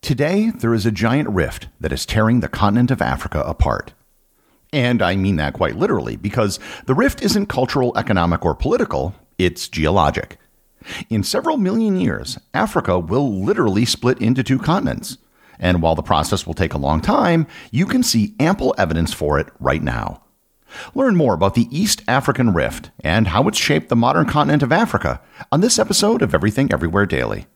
Today, there is a giant rift that is tearing the continent of Africa apart. And I mean that quite literally, because the rift isn't cultural, economic, or political, it's geologic. In several million years, Africa will literally split into two continents. And while the process will take a long time, you can see ample evidence for it right now. Learn more about the East African Rift and how it's shaped the modern continent of Africa on this episode of Everything Everywhere Daily.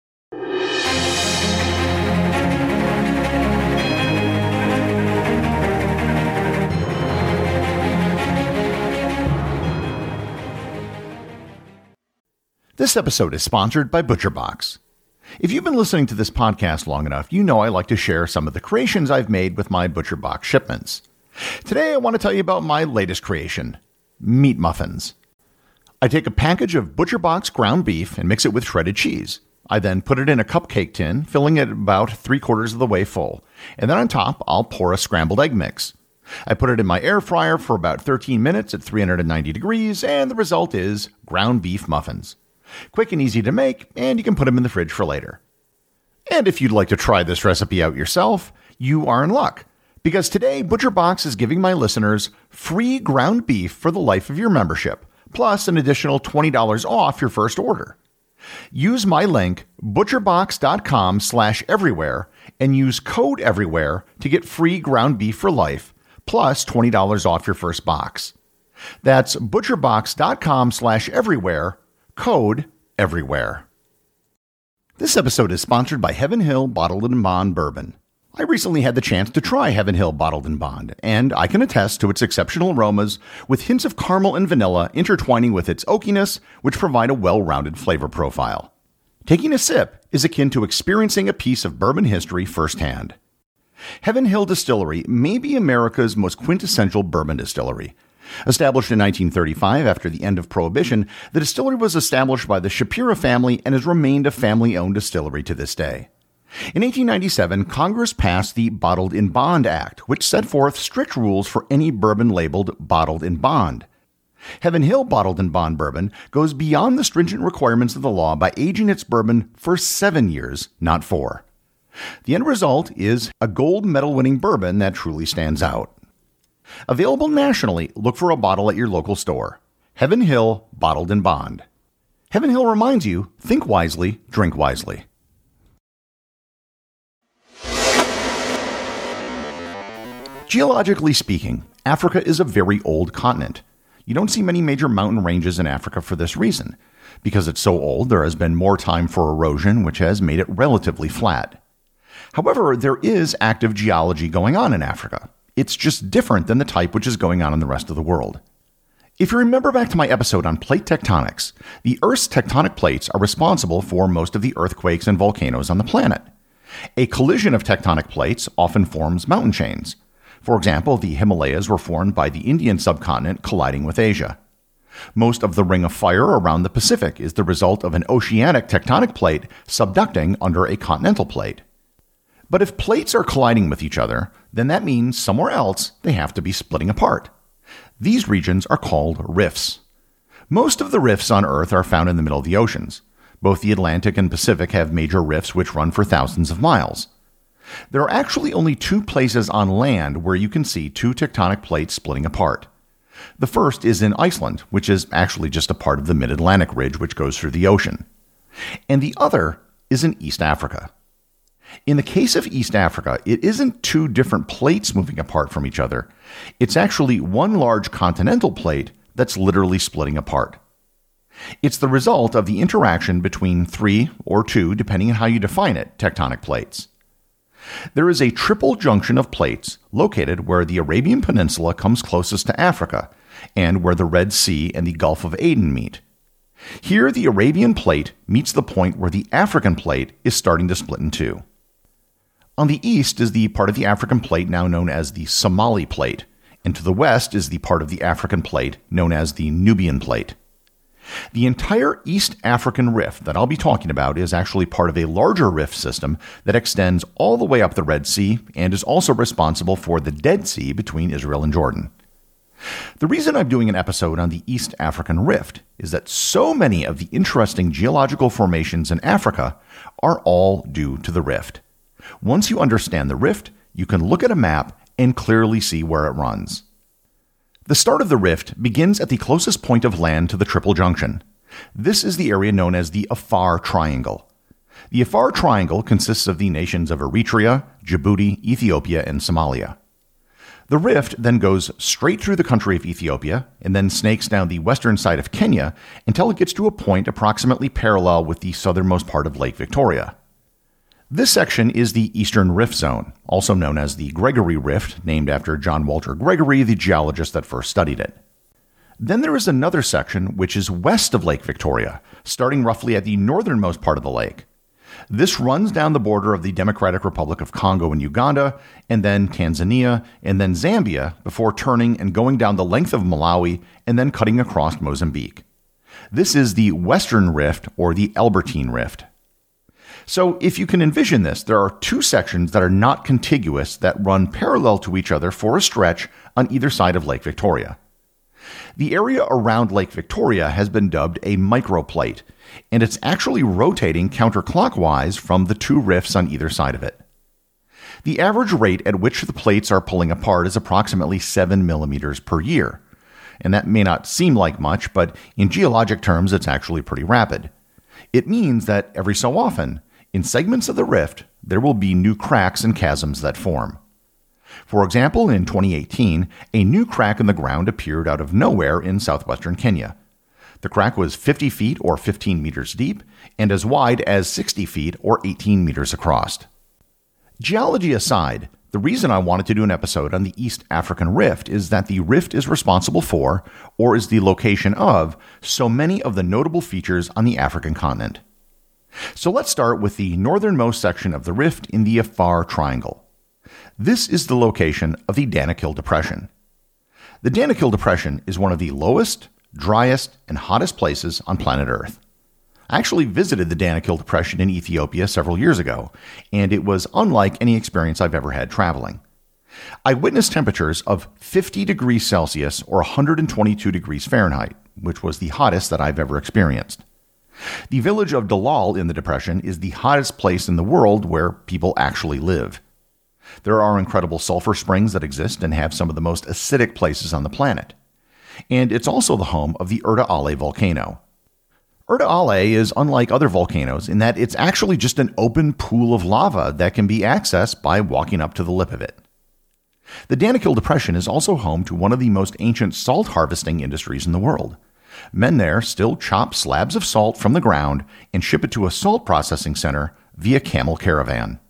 This episode is sponsored by ButcherBox. If you've been listening to this podcast long enough, you know I like to share some of the creations I've made with my ButcherBox shipments. Today I want to tell you about my latest creation, meat muffins. I take a package of ButcherBox ground beef and mix it with shredded cheese. I then put it in a cupcake tin, filling it about 3/4 of the way full. And then on top, I'll pour a scrambled egg mix. I put it in my air fryer for about 13 minutes at 390 degrees, and the result is ground beef muffins. Quick and easy to make, and you can put them in the fridge for later. And if you'd like to try this recipe out yourself, you are in luck, because today ButcherBox is giving my listeners free ground beef for the life of your membership, plus an additional $20 off your first order. Use my link, butcherbox.com/everywhere, and use code everywhere to get free ground beef for life, plus $20 off your first box. That's butcherbox.com/everywhere, code everywhere. This episode is sponsored by Heaven Hill Bottled & Bond Bourbon. I recently had the chance to try Heaven Hill Bottled & Bond, and I can attest to its exceptional aromas with hints of caramel and vanilla intertwining with its oakiness, which provide a well-rounded flavor profile. Taking a sip is akin to experiencing a piece of bourbon history firsthand. Heaven Hill Distillery may be America's most quintessential bourbon distillery. Established in 1935 after the end of Prohibition, the distillery was established by the Shapira family and has remained a family-owned distillery to this day. In 1897, Congress passed the Bottled in Bond Act, which set forth strict rules for any bourbon labeled Bottled in Bond. Heaven Hill Bottled in Bond Bourbon goes beyond the stringent requirements of the law by aging its bourbon for 7 years, not 4. The end result is a gold medal-winning bourbon that truly stands out. Available nationally, look for a bottle at your local store. Heaven Hill Bottled in Bond. Heaven Hill reminds you, think wisely, drink wisely. Geologically speaking, Africa is a very old continent. You don't see many major mountain ranges in Africa for this reason. Because it's so old, there has been more time for erosion, which has made it relatively flat. However, there is active geology going on in Africa. It's just different than the type which is going on in the rest of the world. If you remember back to my episode on plate tectonics, the Earth's tectonic plates are responsible for most of the earthquakes and volcanoes on the planet. A collision of tectonic plates often forms mountain chains. For example, the Himalayas were formed by the Indian subcontinent colliding with Asia. Most of the Ring of Fire around the Pacific is the result of an oceanic tectonic plate subducting under a continental plate. But if plates are colliding with each other, then that means somewhere else they have to be splitting apart. These regions are called rifts. Most of the rifts on Earth are found in the middle of the oceans. Both the Atlantic and Pacific have major rifts which run for thousands of miles. There are actually only 2 places on land where you can see 2 tectonic plates splitting apart. The first is in Iceland, which is actually just a part of the Mid-Atlantic Ridge which goes through the ocean. And the other is in East Africa. In the case of East Africa, it isn't 2 different plates moving apart from each other. It's actually one large continental plate that's literally splitting apart. It's the result of the interaction between 3 or 2, depending on how you define it, tectonic plates. There is a triple junction of plates located where the Arabian Peninsula comes closest to Africa and where the Red Sea and the Gulf of Aden meet. Here, the Arabian plate meets the point where the African plate is starting to split in 2. On the east is the part of the African plate now known as the Somali plate, and to the west is the part of the African plate known as the Nubian plate. The entire East African Rift that I'll be talking about is actually part of a larger rift system that extends all the way up the Red Sea and is also responsible for the Dead Sea between Israel and Jordan. The reason I'm doing an episode on the East African Rift is that so many of the interesting geological formations in Africa are all due to the rift. Once you understand the rift, you can look at a map and clearly see where it runs. The start of the rift begins at the closest point of land to the Triple Junction. This is the area known as the Afar Triangle. The Afar Triangle consists of the nations of Eritrea, Djibouti, Ethiopia, and Somalia. The rift then goes straight through the country of Ethiopia and then snakes down the western side of Kenya until it gets to a point approximately parallel with the southernmost part of Lake Victoria. This section is the Eastern Rift Zone, also known as the Gregory Rift, named after John Walter Gregory, the geologist that first studied it. Then there is another section which is west of Lake Victoria, starting roughly at the northernmost part of the lake. This runs down the border of the Democratic Republic of Congo and Uganda, and then Tanzania, and then Zambia, before turning and going down the length of Malawi and then cutting across Mozambique. This is the Western Rift, or the Albertine Rift. So if you can envision this, there are two sections that are not contiguous that run parallel to each other for a stretch on either side of Lake Victoria. The area around Lake Victoria has been dubbed a microplate, and it's actually rotating counterclockwise from the two rifts on either side of it. The average rate at which the plates are pulling apart is approximately 7 millimeters per year. And that may not seem like much, but in geologic terms, it's actually pretty rapid. It means that every so often, in segments of the rift, there will be new cracks and chasms that form. For example, in 2018, a new crack in the ground appeared out of nowhere in southwestern Kenya. The crack was 50 feet or 15 meters deep and as wide as 60 feet or 18 meters across. Geology aside, the reason I wanted to do an episode on the East African Rift is that the rift is responsible for, or is the location of, so many of the notable features on the African continent. So let's start with the northernmost section of the rift in the Afar Triangle. This is the location of the Danakil Depression. The Danakil Depression is one of the lowest, driest, and hottest places on planet Earth. I actually visited the Danakil Depression in Ethiopia several years ago, and it was unlike any experience I've ever had traveling. I witnessed temperatures of 50 degrees Celsius or 122 degrees Fahrenheit, which was the hottest that I've ever experienced. The village of Dalal in the depression is the hottest place in the world where people actually live. There are incredible sulfur springs that exist and have some of the most acidic places on the planet. And it's also the home of the Erta Ale volcano. Erta Ale is unlike other volcanoes in that it's actually just an open pool of lava that can be accessed by walking up to the lip of it. The Danakil Depression is also home to one of the most ancient salt harvesting industries in the world. Men there still chop slabs of salt from the ground and ship it to a salt processing center via camel caravan.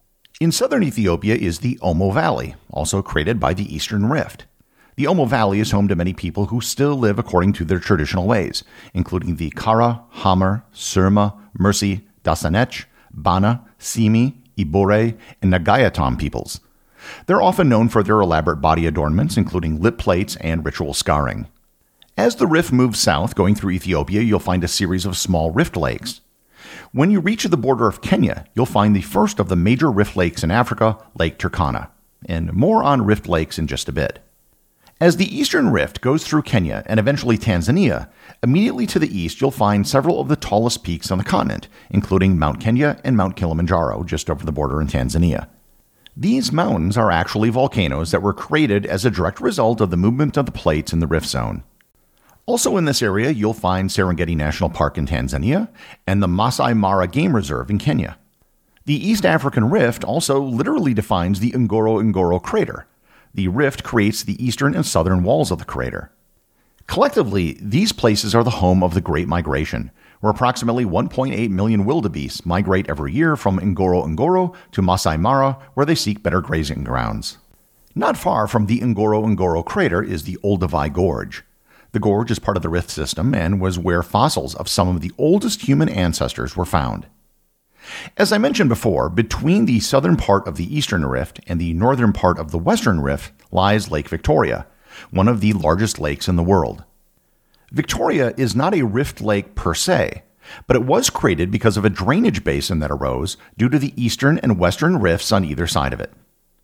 In southern Ethiopia is the Omo Valley, also created by the Eastern Rift. The Omo Valley is home to many people who still live according to their traditional ways, including the Kara, Hamar, Surma, Mercy, Dasanech, Bana, Simi, Ibore, and Nagayatam peoples. They're often known for their elaborate body adornments, including lip plates and ritual scarring. As the rift moves south, going through Ethiopia, you'll find a series of small rift lakes. When you reach the border of Kenya, you'll find the first of the major rift lakes in Africa, Lake Turkana. And more on rift lakes in just a bit. As the Eastern Rift goes through Kenya and eventually Tanzania, immediately to the east you'll find several of the tallest peaks on the continent, including Mount Kenya and Mount Kilimanjaro, just over the border in Tanzania. These mountains are actually volcanoes that were created as a direct result of the movement of the plates in the rift zone. Also in this area, you'll find Serengeti National Park in Tanzania and the Masai Mara Game Reserve in Kenya. The East African Rift also literally defines the Ngorongoro crater. The rift creates the eastern and southern walls of the crater. Collectively, these places are the home of the Great Migration, where approximately 1.8 million wildebeest migrate every year from Ngorongoro to Masai Mara, where they seek better grazing grounds. Not far from the Ngorongoro crater is the Olduvai Gorge. The gorge is part of the rift system and was where fossils of some of the oldest human ancestors were found. As I mentioned before, between the southern part of the Eastern Rift and the northern part of the Western Rift lies Lake Victoria, one of the largest lakes in the world. Victoria is not a rift lake per se, but it was created because of a drainage basin that arose due to the eastern and western rifts on either side of it.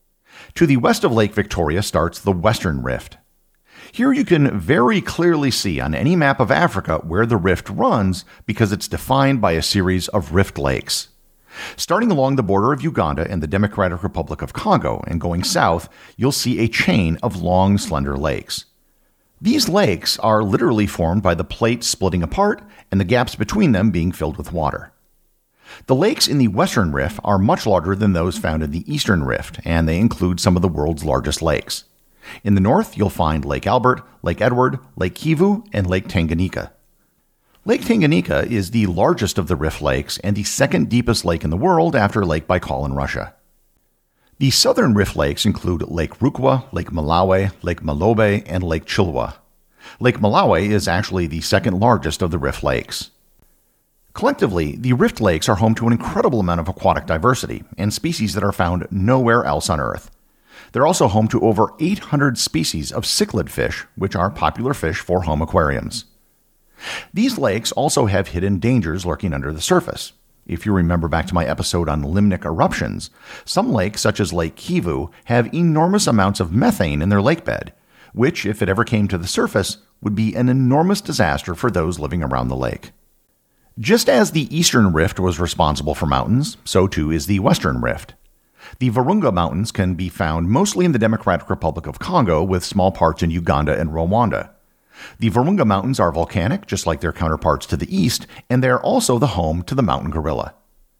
To the west of Lake Victoria starts the Western Rift. Here you can very clearly see on any map of Africa where the rift runs because it's defined by a series of rift lakes. Starting along the border of Uganda and the Democratic Republic of Congo and going south, you'll see a chain of long, slender lakes. These lakes are literally formed by the plates splitting apart and the gaps between them being filled with water. The lakes in the Western Rift are much larger than those found in the Eastern Rift, and they include some of the world's largest lakes. In the north, you'll find Lake Albert, Lake Edward, Lake Kivu, and Lake Tanganyika. Lake Tanganyika is the largest of the Rift lakes and the second deepest lake in the world after Lake Baikal in Russia. The southern Rift lakes include Lake Rukwa, Lake Malawi, Lake Malobe, and Lake Chilwa. Lake Malawi is actually the second largest of the Rift lakes. Collectively, the Rift lakes are home to an incredible amount of aquatic diversity and species that are found nowhere else on Earth. They're also home to over 800 species of cichlid fish, which are popular fish for home aquariums. These lakes also have hidden dangers lurking under the surface. If you remember back to my episode on limnic eruptions, some lakes, such as Lake Kivu, have enormous amounts of methane in their lake bed, which, if it ever came to the surface, would be an enormous disaster for those living around the lake. Just as the Eastern Rift was responsible for mountains, so too is the Western Rift. The Virunga Mountains can be found mostly in the Democratic Republic of Congo, with small parts in Uganda and Rwanda. The Virunga Mountains are volcanic, just like their counterparts to the east, and they're also the home to the mountain gorilla.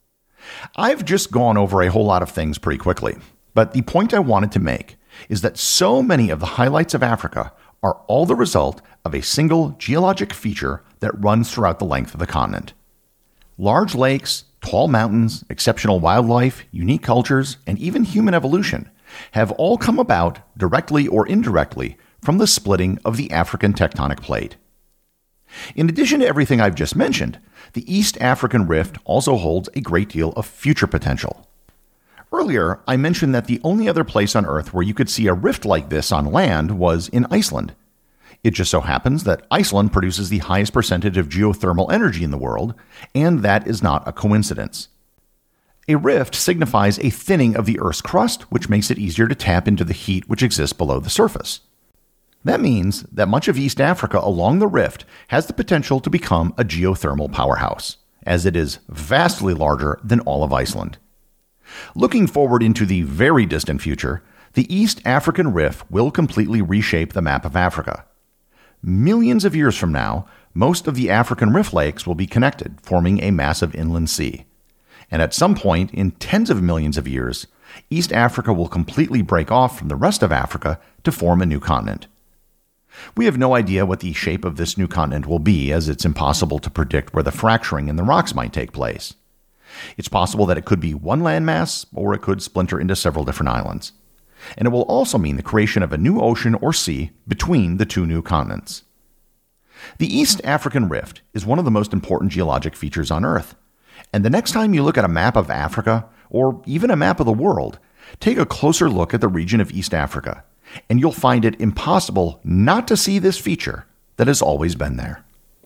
I've just gone over a whole lot of things pretty quickly, but the point I wanted to make is that so many of the highlights of Africa are all the result of a single geologic feature that runs throughout the length of the continent. Large lakes, tall mountains, exceptional wildlife, unique cultures, and even human evolution have all come about, directly or indirectly, from the splitting of the African tectonic plate. In addition to everything I've just mentioned, the East African Rift also holds a great deal of future potential. Earlier, I mentioned that the only other place on Earth where you could see a rift like this on land was in Iceland. It just so happens that Iceland produces the highest percentage of geothermal energy in the world, and that is not a coincidence. A rift signifies a thinning of the Earth's crust, which makes it easier to tap into the heat which exists below the surface. That means that much of East Africa along the rift has the potential to become a geothermal powerhouse, as it is vastly larger than all of Iceland. Looking forward into the very distant future, the East African Rift will completely reshape the map of Africa. Millions of years from now, most of the African rift lakes will be connected, forming a massive inland sea. And at some point in tens of millions of years, East Africa will completely break off from the rest of Africa to form a new continent. We have no idea what the shape of this new continent will be, as it's impossible to predict where the fracturing in the rocks might take place. It's possible that it could be one landmass, or it could splinter into several different islands. And it will also mean the creation of a new ocean or sea between the two new continents. The East African Rift is one of the most important geologic features on Earth. And the next time you look at a map of Africa, or even a map of the world, take a closer look at the region of East Africa, and you'll find it impossible not to see this feature that has always been there.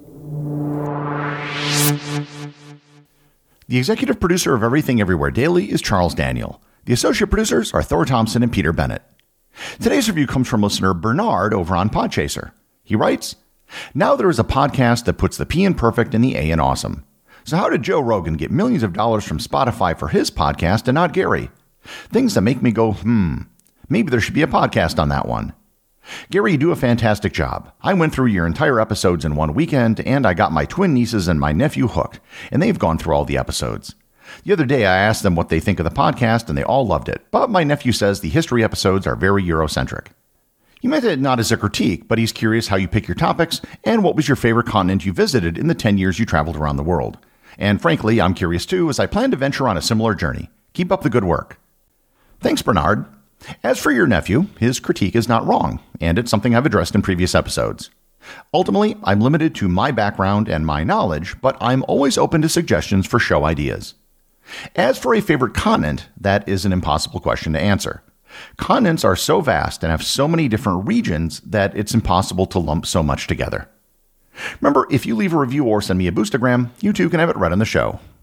The executive producer of Everything Everywhere Daily is Charles Daniel. The associate producers are Thor Thompson and Peter Bennett. Today's review comes from listener Bernard over on Podchaser. He writes, "Now there is a podcast that puts the P in perfect and the A in awesome. So how did Joe Rogan get millions of dollars from Spotify for his podcast and not Gary? Things that make me go, maybe there should be a podcast on that one. Gary, you do a fantastic job. I went through your entire episodes in one weekend, and I got my twin nieces and my nephew hooked, and they've gone through all the episodes. The other day I asked them what they think of the podcast, and they all loved it, but my nephew says the history episodes are very Eurocentric. You meant it not as a critique, but he's curious how you pick your topics, and what was your favorite continent you visited in the 10 years you traveled around the world. And frankly, I'm curious too, as I plan to venture on a similar journey. Keep up the good work." Thanks, Bernard. As for your nephew, his critique is not wrong, and it's something I've addressed in previous episodes. Ultimately, I'm limited to my background and my knowledge, but I'm always open to suggestions for show ideas. As for a favorite continent, that is an impossible question to answer. Continents are so vast and have so many different regions that it's impossible to lump so much together. Remember, if you leave a review or send me a Boostagram, you too can have it read on the show.